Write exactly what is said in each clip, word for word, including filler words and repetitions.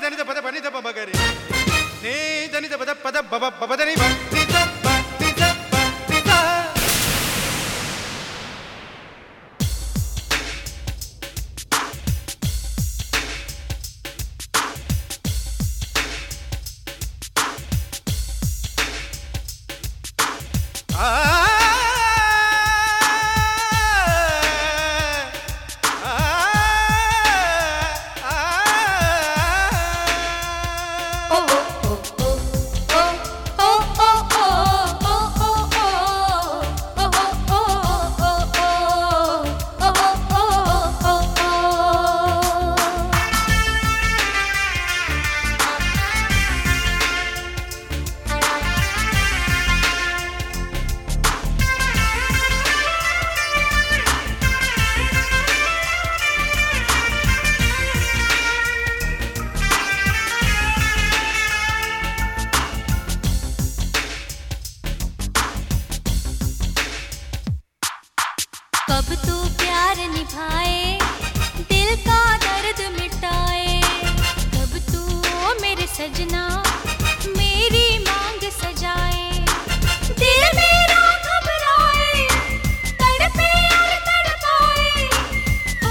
దని ద పద పని ద ప గరి నీ దని ద పద పద బబ బబ దని బ ని ద బ ని ద బ ని ద कब तू प्यार निभाए दिल का दर्द मिटाए कब तू मेरे सजना मेरी मांग सजाए दिल मेरा घबराए तड़पे और तड़पाए ओ,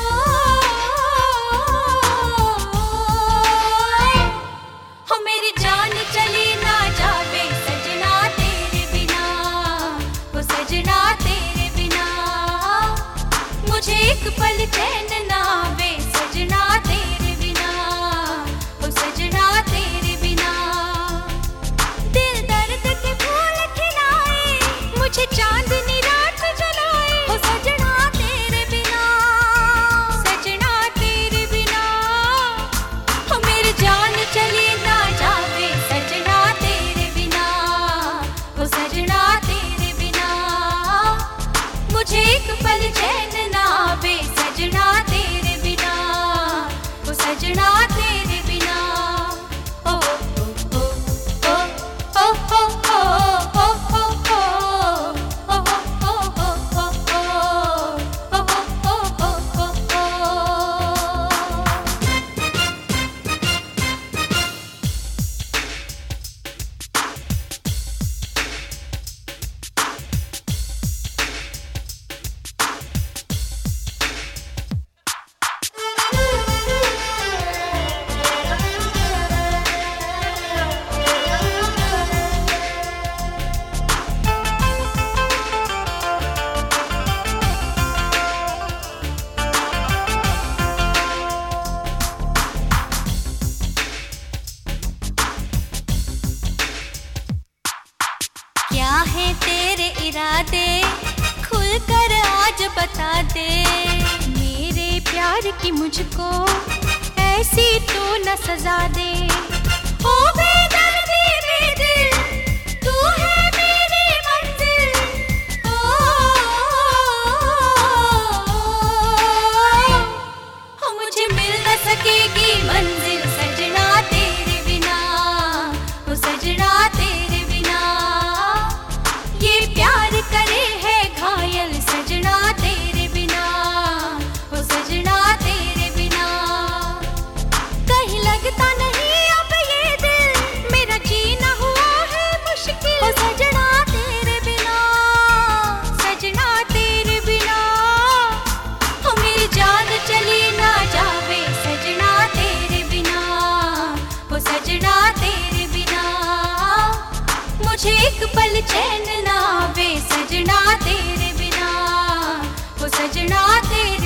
हो मेरी जान चली ना जावे सजना तेरे बिना वो सजना तेरे बिना मुझे एक पल चैन ना आवे सजना तेरे बिना ओ सजना तेरे बिना दिल दर्द के फूल खिलाए मुझे चांदनी रात जलाए ओ सजना तेरे बिना सजना तेरे बिना ओ मेरी जान चली ना जावे सजना तेरे बिना ओ सजना तेरे बिना मुझे एक पल चैन ना आवे सजना तेरे बिना ओ सजना तेरे बिना ओ ओ ओ ओ ओ ओ ओ ओ ओ क्या है तेरे इरादे खुल कर आज बता दे मेरे प्यार की मुझको ऐसी तू न सजा दे ओ बेदर्दी बेदिल तू है मेरी मंजिल ओ, ओ मुझे मिल न सकेगी मंजिल सजना तेरे बिना ओ सजना तेरे बिना ये प्यार करे है घायल सजना तेरे बिना ओ सजना तेरे बिना कहीं लगता नहीं अब ये दिल मेरा जीना हुआ है मुश्किल ओ सजना तेरे बिना सजना तेरे बिना ओ मेरी जान चली ना जावे सजना तेरे बिना ओ सजना तेरे बिना मुझे एक पल चैन ना आवे सजना तेरे बिना ओ सजना तेरे